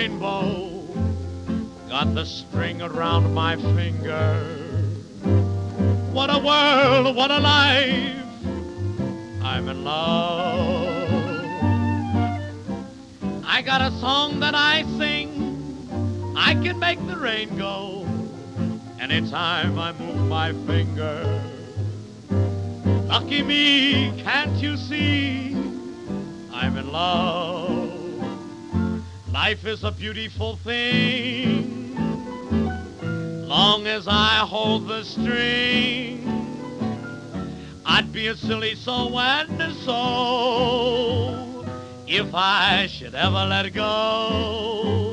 rainbow. Got the string around my finger. What a world, what a life. I'm in love. I got a song that I sing. I can make the rain go anytime I move my finger. Lucky me, can't you see? I'm in love. Life is a beautiful thing. Long as I hold the string, I'd be a silly so and so if I should ever let it go.